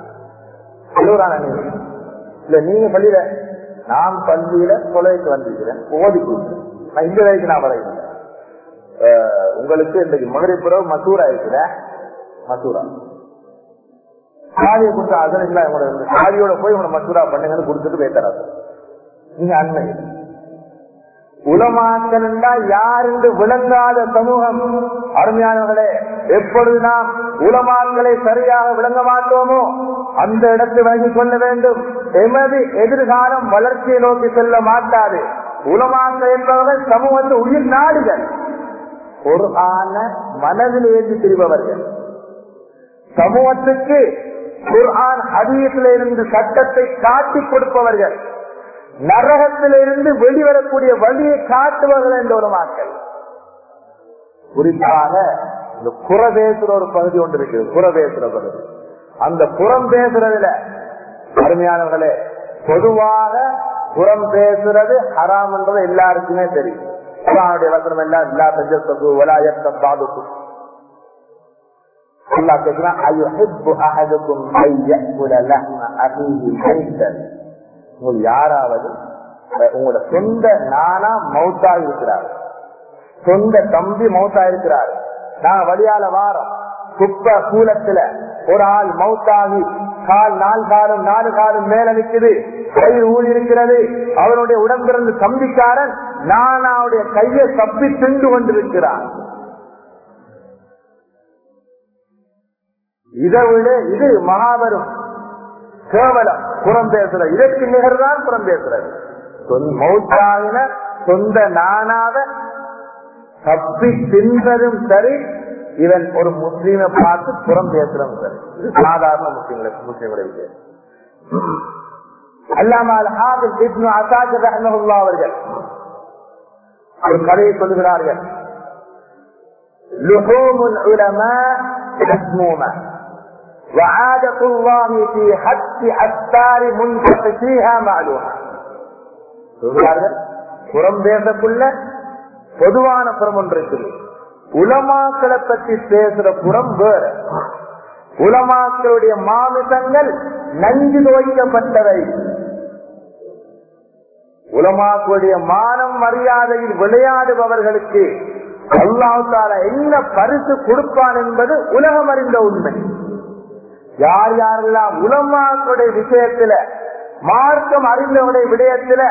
Speaker 1: இல்ல, நீங்க பள்ளியில, நான் பள்ளியில தொலைக்கு வந்திருக்கிறேன், ஓடி நான் இந்த வரைக்கும் நான் வரைக்கிறேன். உங்களுக்கு இன்றைக்கு மகரிப்புறவு மசூரா இருக்கிறேன், மசூரா சாதியை கொடுத்த அதன் உங்களோட சாதியோட போய் உங்களை மசூரா பண்ணுங்கன்னு கொடுத்துட்டு போய்த்தராது. நீங்க அண்மை உலமாக்கள் யார் என்று விளங்காத சமூகம். அருமையானவர்களே, எப்பொழுது நாம் உலமாக்களை சரியாக விளங்க மாட்டோமோ அந்த இடத்தை வழங்கிக் கொள்ள வேண்டும். எமது எதிர்காலம் வளர்ச்சியை நோக்கி செல்ல மாட்டாது. உலமாக்கள் என்பவர்கள் சமூகத்தில் உயிர் நாடுகள், ஒரு ஆன மனதில் ஏற்றி திரிபவர்கள். சமூகத்துக்கு குர்ஆன் ஹதீஸில் இருந்து சட்டத்தை காட்டி கொடுப்பவர்கள், நரகத்திலிருந்து வெளிவரக்கூடிய வழியை காட்டுவார்கள் என்ற உலமாக்கள். குறிப்பாக இந்த புற பேசுற ஒரு பகுதி ஒன்று இருக்குது, புற பேசுற பகுதி. அந்த புறம் பேசுறதுல அருமையானவர்களே, பொதுவாக புறம் பேசுறது ஹராம் என்றது எல்லாருக்குமே தெரியும். குர்ஆனுடைய வசனம் எல்லாம் எல்லா தஜஸ்ஸு வலா யக்தபாதுக்கு அல்லாஹ் கேக்குறான், அயுஹிப்பு அஹதுக்கும் ஐயகுல லஹ்ம அஹீஹி மைத்தன். உங்களுக்கு யாராவது உங்களோட சொந்த நானா மௌத்தா இருக்கிறார், சொந்த தம்பி மௌத்தா இருக்கிறார், நாங்க வழியால வாரம் குப்ப கூலத்துல ஒரு ஆள் மௌத்தாகி கால் நாலு காலம் நாலு காலம் மேல நிற்குது, கை ஊழி இருக்கிறது. அவனுடைய உடம்பிறந்து தம்பிக்காரன் நானாவுடைய கையை தப்பி தின்று கொண்டிருக்கிறான். இதை விட இது மகாபெரும் கேவலம். புறம் பேசுறது இதற்கு நிகர்தான் புறம் பேசுறது. மௌத்தாகின சொந்த நானாவ தப்பி தின்றதும் சரி, இவன் ஒரு முஸ்லீமை பார்த்து புறம் பேசுறதும் சரி. இது சாதாரண முஸ்லீம்களுக்கு முஸ்லீம்களுடைய விஷயம். அல்லாமா அல்-ஹாஃபிஸ் இப்னு அஸாகிர் ரஹ்மத்துல்லாஹி அவர்கள் ஒரு கதையை சொல்லுகிறார்கள். லுஹூமுல் உலமா மஸ்மூமா وعادة الله في حد أثار منتقشيها معلومة. புறம் பேசக்குள்ள பொதுவான புறம் ஒன்று இருக்குது. உலமாக்களை பற்றி பேசுற புறம் வேற. உலமாக்களுடைய மாமிசங்கள் நஞ்சு துவைக்கப்பட்டவை. உலமாக்களுடைய மானம் மரியாதையில் விளையாடுபவர்களுக்கு அல்லாஹ் தஆலா என்ன பரிசு கொடுப்பான் என்பது உலகம் அறிந்த உண்மை. யார் யாரெல்லாம் உலமாக்களுடைய விஷயத்துல, மார்க்கம் அறிந்தவருடைய விடயத்துல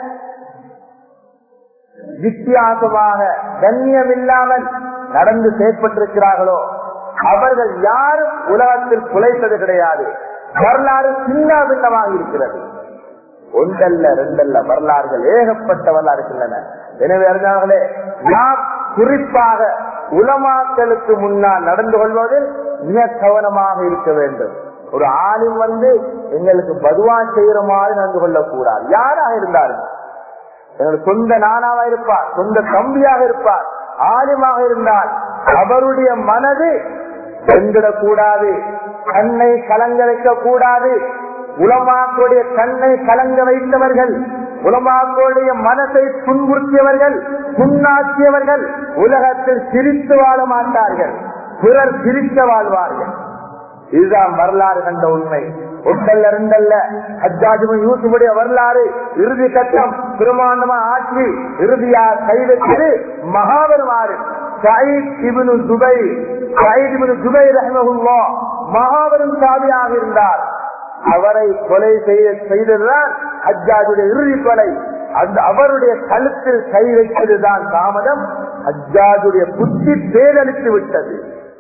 Speaker 1: வித்தியாசமாக கண்ணியம் இல்லாமல் நடந்து செயற்பட்டிருக்கிறார்களோ அவர்கள் யாரும் உலகத்தில் குலைத்தது கிடையாது. வரலாறு சின்ன பின்னமாக இருக்கிறது. ஒன்றல்ல ரெண்டல்ல வரலாறுகள் ஏகப்பட்ட வரலாறு இருக்கின்றன. எனவே அறிஞர்களே, நாம் குறிப்பாக உலமாக்களுக்கு முன்னால் நடந்து கொள்வதில் மிக கவனமாக இருக்க வேண்டும். ஒரு ஆலிம் வந்து எங்களுக்கு பதுவா செய்யற மாதிரி நடந்து கொள்ளக்கூடாது. யாராக இருந்தாலும், எங்களுக்கு சொந்த நானாவா இருப்பார், சொந்த தம்பியாக இருப்பார், ஆலிமாக இருந்தால் அவருடைய மனது சென்றிடக்கூடாது, கண்ணை கலங்க வைக்க கூடாது. உலமாக்களுடைய கண்ணை கலங்க வைத்தவர்கள், உலமாக்களுடைய மனத்தை துன்புறுத்தியவர்கள், புண்ணாக்கியவர்கள் உலகத்தில் சிரித்து வாழ மாட்டார்கள், பிறர் சிரிக்க வாழ்வார்கள். இதுதான் வரலாறு கண்ட உண்மை. ஒன்றல்ல ரெண்டல்ல. ஹஜ்ஜாஜ் இப்னு யூசுஃபுடைய வரலாறு இறுதி கட்டம் பிரமாண்டமா ஆட்சி இறுதியா கைவெற்றது மகாபெருமாறு Saeed ibn Jubair Saeed ibn Jubair ரஹ்மத்துல்லாஹ் மகாபெரும் சாபியாக இருந்தார். அவரை கொலை செய்ததுதான் ஹஜ்ஜாஜுடைய இறுதி கொலை. அந்த அவருடைய கழுத்தில் கை வைத்ததுதான் தாமதம். ஹஜ்ஜாஜுடைய புத்தி பேரழித்து விட்டது.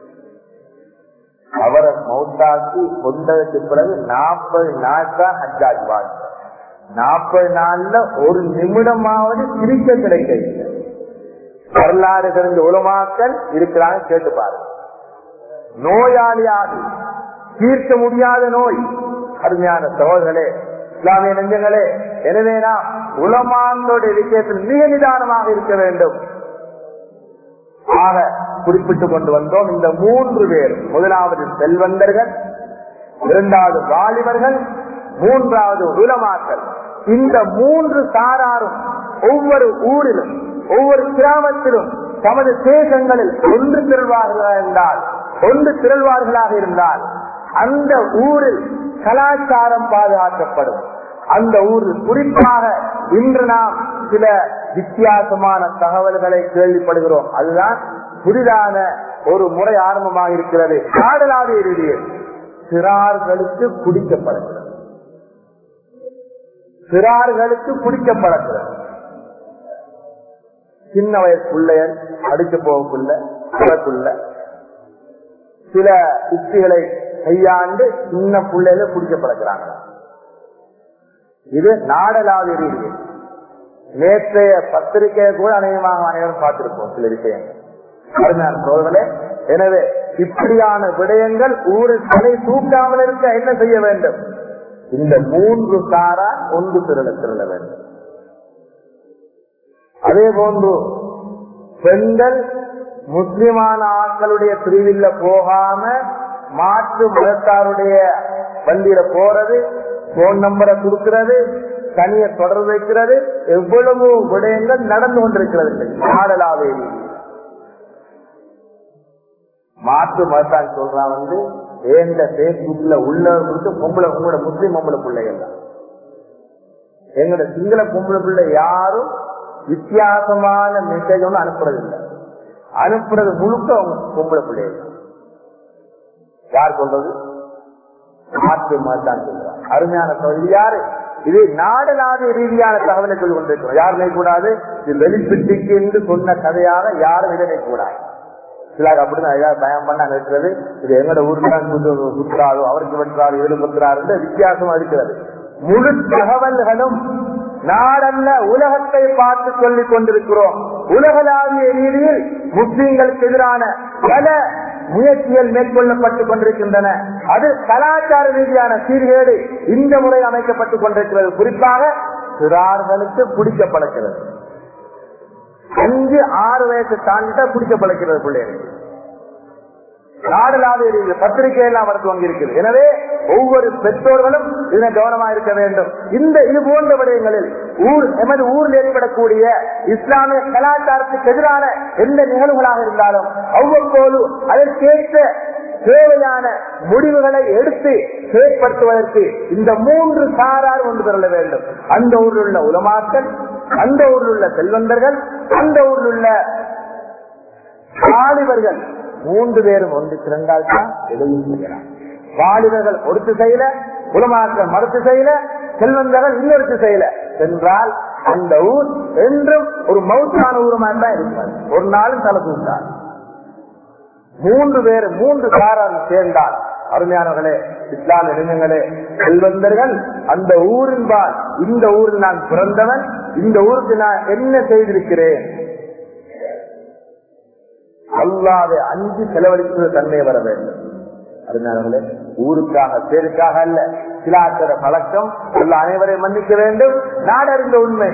Speaker 1: அவரை மௌத்தாக்கி கொண்டதற்கு பிறகு நாற்பது நாள் தான் ஹஜ்ஜாஜ் வாழ்ந்தார். நாற்பது நாள்ல ஒரு நிமிடமாவது சிரிக்க கிடைக்கவில்லை. வரலாறு தெரிந்த உலமாக்கள் இருக்கிறாங்க, கேட்டு பாருங்க. நோயாளியாக தீர்க்க முடியாத நோய். அருமையான சகோதரர்களே, இஸ்லாமிய நெஞ்சங்களே, எனவே நாம் உலமாக்களுடைய விஷயத்தில் மிக நிதானமாக இருக்க வேண்டும். ஆக குறிப்பிட்டுக் கொண்டு வந்தோம் இந்த மூன்று பேர். முதலாவது செல்வந்தர்கள், இரண்டாவது வாலிபர்கள், மூன்றாவது உலமாக்கள். இந்த மூன்று சாராரும் ஒவ்வொரு ஊரிலும் ஒவ்வொரு கிராமத்திலும் தமது தேசங்களில் ஒன்று திரள்வார்களாக இருந்தால் ஒன்று திரள்வார்களாக இருந்தால் அந்த ஊரில் கலாச்சாரம் பாதுகாக்கப்படும். அந்த ஊரில் குறிப்பாக இன்று நாம் சில வித்தியாசமான தகவல்களை கேள்விப்படுகிறோம். அதுதான் புதிதான ஒரு முறை ஆரம்பமாக இருக்கிறது. நாடளாவிய ரீதியில் சிறார்களுக்கு குடிக்கப்படுகிறது. சிறார்களுக்கு குடிக்கப்படுகிறது. சின்ன வயசு பிள்ளைகள் அடிக்க போகக்குள்ள அதற்குள்ள சில யுக்திகளை கையாண்டு சின்ன பிள்ளைகள் குடிக்கப்படுகிறாங்க. இது நாடளாவிய ரீதியில். நேற்றைய பத்திரிகையை கூட அநேகமாக அனைவரும் பார்த்திருப்போம் சில விஷயங்கள். சோழர்களே, எனவே இப்படியான விடயங்கள் ஊரில் தலை தூக்காமல் இருக்க என்ன செய்ய வேண்டும்? இந்த மூன்று சாரா ஒன்று திரள திரள வேண்டும். அதே போன்று பெண்கள் முஸ்லிமான ஆட்களுடைய பிரிவில் போகாம மாற்று மதத்தாருடைய வண்டியில போறது, போன் நம்பரை கொடுக்கிறது, தனிய தொடர்பு வைக்கிறது, எவ்வளவு விடயங்கள் நடந்து கொண்டிருக்கிறது. நாடலாவே மாற்று மதத்தான் சொல்றான் வந்து ஏந்த பேஸ்புக்ல உள்ளவர்களுக்கு பொம்பளை உங்களோட முஸ்லீம் பொம்பளை பிள்ளைகள் தான். எங்களோட சிங்கள பொம்பளை பிள்ளை யாரும் வித்தியாசமான மெசேஜ் ஒன்று அனுப்புறது இல்லை. அனுப்புறது முழுக்க அவங்க பொம்பளை பிள்ளைகள். யார் சொல்றது? மாற்று தான் சொல்றார். அருமையான தொழில் யாரு இது? நாடலாவிய ரீதியான தகவலை சொல்லிக் கொண்டிருக்கிறோம். யார் நினைக்கூடாது இது வெளிப்பட்டிக்கு என்று சொன்ன கதையாக யாரும் இதை நினைக்கூடாது. சிலர் அப்படிதான் ஏதாவது பயம் பண்ண நினைக்கிறது. இது எங்களோட ஊர்ல சுற்றாரோ அவருக்கு வென்றாரோ இவரு பற்றாரு வித்தியாசமா இருக்கிறது. முழு தகவல்களும் நாடல்ல உலகத்தை பார்த்து சொல்லிக் கொண்டிருக்கிறோம். உலகளாவிய ரீதியில் முஸ்லிம்களுக்கு எதிரான பல முயற்சிகள் மேற்கொள்ளப்பட்டுக் கொண்டிருக்கின்றன. அது கலாச்சார ரீதியான சீர்கேடு இந்த முறை அமைக்கப்பட்டுக் கொண்டிருக்கிறது. குறிப்பாக சிறார்களுக்கு குடிக்க பழக்கிறது. அஞ்சு ஆறு வயசு தாண்டிட்டா குடிக்க பழக்கிறது பிள்ளைகளுக்கு. நாடலாவிய ரீதியில் பத்திரிகை எல்லாம் வர துவங்கி இருக்கிறது. எனவே ஒவ்வொரு பெற்றோர்களும் இதனை கவனமா இருக்க வேண்டும். இந்த இது போன்ற விடயங்களில் ஊர் எமது ஊரில் ஏற்படக்கூடிய இஸ்லாமிய கலாச்சாரத்துக்கு எதிரான எந்த நிகழ்வுகளாக இருந்தாலும் அவ்வப்போது அதற்கேற்ற தேவையான முடிவுகளை எடுத்து செயற்படுத்துவதற்கு இந்த மூன்று சாரார் ஒன்று பெற வேண்டும். அந்த ஊரில் உள்ள உலமாக்கள், அந்த ஊரில் உள்ள செல்வந்தர்கள், அந்த ஊரில் உள்ள வாலிபர்கள் மூன்று பேரும் ஒன்று திரண்டால் தான் எதையும் செய்யலாம். வாலிபர்கள் ஒரு திசையில, உலமாக்கள் மறு திசையில, செல்வந்தர்கள் இன்னொரு திசையில சென்றால் அந்த ஊர் என்றும் ஒரு மௌத்தான ஊரமாக தான் இருப்பார். ஒரு நாளும் தலை தூண்டார். மூன்று பேர் மூன்று சாரார் சேர்ந்தால் அருமையானவர்களே, இஸ்லாமிய இளைஞர்களே, செல்வந்தர்கள் அந்த ஊரின்பால் இந்த ஊரில் நான் பிறந்தவன், இந்த ஊருக்கு நான் என்ன செய்திருக்கிறேன், அல்லாஹ்வை அஞ்சு செலவழிப்பது தன்மை வர வேண்டும். அருமையானவர்களே, ஊருக்காக பேருக்காக அல்ல, சிலாக்கிற பழக்கம் அல்ல அனைவரையும் மன்னிக்க வேண்டும். நாடறிந்த உண்மை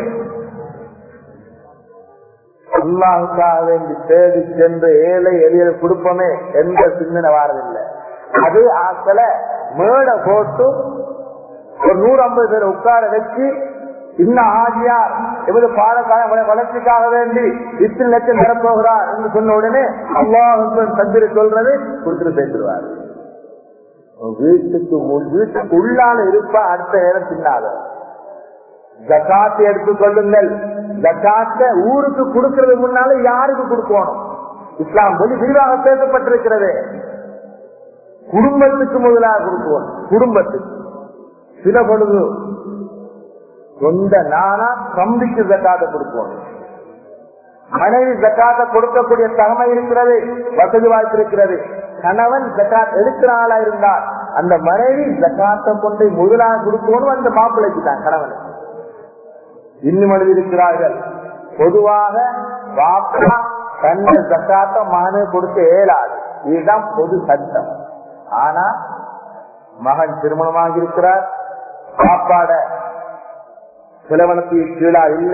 Speaker 1: அல்லாஹுக்காக வேண்டி தேடி சென்று ஏழை எளியல் குடும்பமே எந்த சிந்தனை வாரதில்லை. அது ஆக்களை மேடை போட்டு ஒரு நூறு ஐம்பது பேர் உட்கார வச்சு இன்னும் ஆகியார் எமது பாடக்கால வளர்ச்சிக்காக வேண்டி இத்தனை லட்சம் பெறப்போகிறார் என்று சொன்ன உடனே அல்லாஹ் தந்திரி சொல்றது கொடுத்துட்டு பேசிடுவார். வீட்டுக்கு வீட்டுக்கு உள்ளால இருப்பா அடுத்த நேரம் தின்னாத. ஜகாத்தை எடுத்துக் கொள்ளுங்கள். ஜகாத்தை ஊருக்கு கொடுக்கறது முன்னால யாருக்கு கொடுக்கணும்? இஸ்லாம் போது விரிவாக பேசப்பட்டிருக்கிறது. குடும்பத்துக்கு முதலாக கொடுக்குவோம். குடும்பத்துக்கு சில பொழுது சொந்த நானா தம்பிக்கு ஜக்காத்தை கொடுப்போம். மனைவி ஜக்காத்தை கொடுக்கக்கூடிய தகமை இருக்கிறது, வசதி வாய்ப்பு இருக்கிறது. கணவன் ஜக்காத் எடுக்கிற ஆளா இருந்தால் அந்த மனைவி ஜக்காத்தை கொண்டு முதலாக கொடுக்கணும். அந்த மாப்பிள்ளைக்கு தான் கணவன் இன்னும் எழுதியிருக்கிறார்கள். பொதுவாக பாப்பா தன்னை ஜக்காத்தை மகனை கொடுக்க இயலாது. இதுதான் பொது சட்டம். ஆனா மகன் திருமணமாக இருக்கிறார், பாப்பாட செலவனத்துக்கு கீழா இல்ல,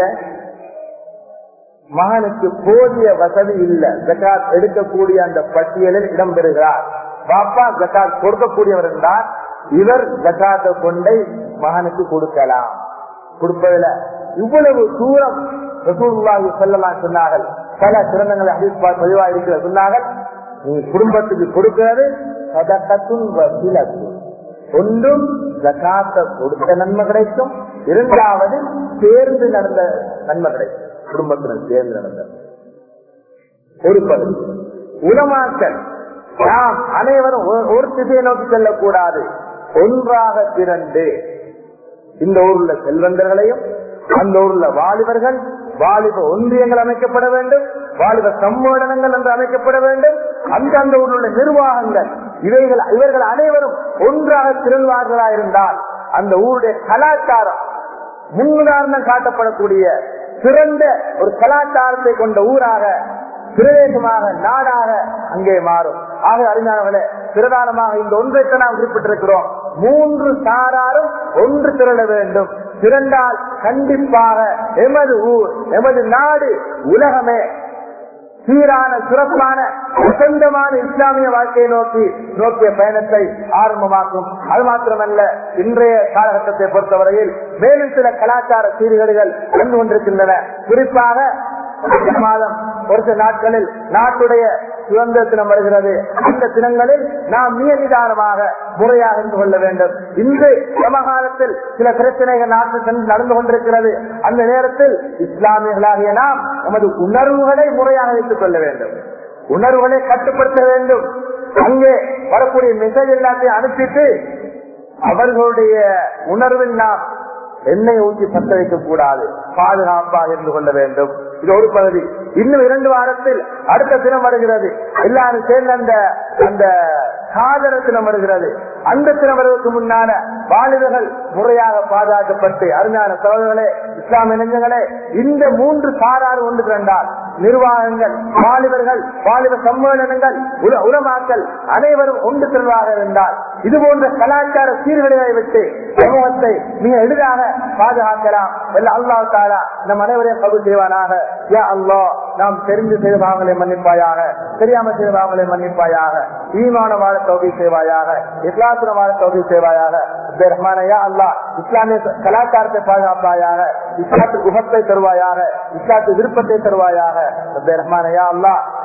Speaker 1: மகனுக்கு போதிய வசதி இல்ல, ஜகாத் எடுக்கக்கூடிய அந்த பட்டியலில் இடம்பெறுகிறார். பாப்பா ஜகாத் கொடுக்கக்கூடியவர் என்றால் இவர் ஜகாத்தை கொண்டை மகனுக்கு கொடுக்கலாம். கொடுப்பதில் இவ்வளவு தூரம் ரசூலுல்லாஹி ஸல்லல்லாஹு அலைஹி சொன்னார்கள். பல சிறந்தங்களை ஹதீஸ் பதிவா இருக்கிற சொன்னார்கள், நீ குடும்பத்துக்கு கொடுக்கிறது சதகத்துன் வஸிலத்துன். ஒன்றும் ஜகாத்தை கொடுத்த நன்மை கிடைக்கும், இரண்டாவது சேர்ந்து நடந்த நன்மை கிடைக்கும். குடும்பத்துடன் சேர்ந்து நடந்த ஒரு பகுதி. உலமாக்கள் நாம் அனைவரும் ஒரு திசையை நோக்கி செல்லக்கூடாது, ஒன்றாக திரண்டு இந்த ஊருள்ள செல்வந்தர்களையும் அந்த ஊருள்ள வாலிபர்கள், வாலிப ஒன்றியங்கள் அமைக்கப்பட வேண்டும், வாலிப சம்மேளனங்கள் என்று அமைக்கப்பட வேண்டும். அந்த அந்த ஊருள்ள நிர்வாகங்கள் இவைகள் இவர்கள் அனைவரும் ஒன்றாக திரள்வார்களா இருந்தால் அந்த ஊருடைய கலாச்சாரம் முன்னுதாரணம் காட்டப்படக்கூடிய சிறந்த ஒரு கலாச்சாரத்தை கொண்ட ஊராக, பிரதேசமாக, நாடாக அங்கே மாறும். ஆக அறிஞர்களே, பிரதானமாக இந்த ஒன்றைத்தான் நாம் குறிப்பிட்டிருக்கிறோம். மூன்று சாராரும் ஒன்று திரள வேண்டும். திரண்டால் கண்டிப்பாக எமது ஊர், எமது நாடு, உலகமே சீரான, சிறப்பான, வசந்தமான இஸ்லாமிய வாழ்க்கையை நோக்கி நோக்கிய பயணத்தை ஆரம்பமாக்கும். அது மாத்திரமல்ல, இன்றைய காலகட்டத்தை பொறுத்தவரையில் மேலும் சில கலாச்சார சீர்கேடுகள் நடந்து கொண்டிருக்கின்றன. குறிப்பாக மாதம் ஒரு சில நாட்களில் நாட்டுடைய சுதந்திர தினம் வருகிறது. அந்த தினங்களில் நாம் மிக நிதானமாக முறையாக இருந்து கொள்ள வேண்டும். இன்று சமகாலத்தில் சில பிரச்சனைகள் நாட்டில் நடந்து கொண்டிருக்கிறது. அந்த நேரத்தில் இஸ்லாமியர்களாகிய நாம் நமது உணர்வுகளை முறையாக வைத்துக் கொள்ள வேண்டும், உணர்வுகளை கட்டுப்படுத்த வேண்டும். அங்கே வரக்கூடிய மெசேஜ் எல்லாத்தையும் அனுப்பிட்டு அவர்களுடைய உணர்வில் நாம் எண்ணெய் ஊற்றி பத்த வைக்க கூடாது, பாதுகாப்பாக இருந்து கொள்ள வேண்டும். இது ஒரு பகுதி. இன்னும் இரண்டு வாரத்தில் அடுத்த தினம் வருகிறது, எல்லாரும் சேர்ந்த அந்த அந்த காதல தினம் வருகிறது. அந்த தினம் வருவதற்கு முன்னால வாலிபர்கள் முறையாக பாதுகாக்கப்பட்டு, அருமையான சகோதரர்களே, இஸ்லாமிய நெஞ்சங்களே, இந்த மூன்று சாராறு ஒன்று கண்டால் நிர்வாகங்கள், வாலிபர்கள், வாலிப சம்மேளனங்கள், உலமாக்கள் அனைவரும் ஒன்று செல்வாக இருந்தால் இது போன்ற கலாச்சார சீர்கேடுகளை விட்டு சமூகத்தை மிக எளிதாக பாதுகாக்கலாம். அல்லாஹ் தஆலா நம் அனைவரையும் கபூல் செய்வானாக. யா அல்லாஹ், நாம் தெரிந்து செய்த பாவங்களை மன்னிப்பாயாக, தெரியாமல் செய்த பாவங்களை மன்னிப்பாயாக, ஈமான வாழ தௌஃபீக் செய்வாயாக, இஸ்லாத்துடன் வாழ தௌஃபீக் செய்வாயாக. ரஹ்மானே யா அல்லாஹ், இஸ்லாமிய கலாச்சாரத்தை பாதுகாப்பாயாக, இஸ்லாத்து உகத்தை தருவாயாக, இஸ்லாத்து விருப்பத்தை தருவாயாக. ரஹ்மானே யா அல்லாஹ்,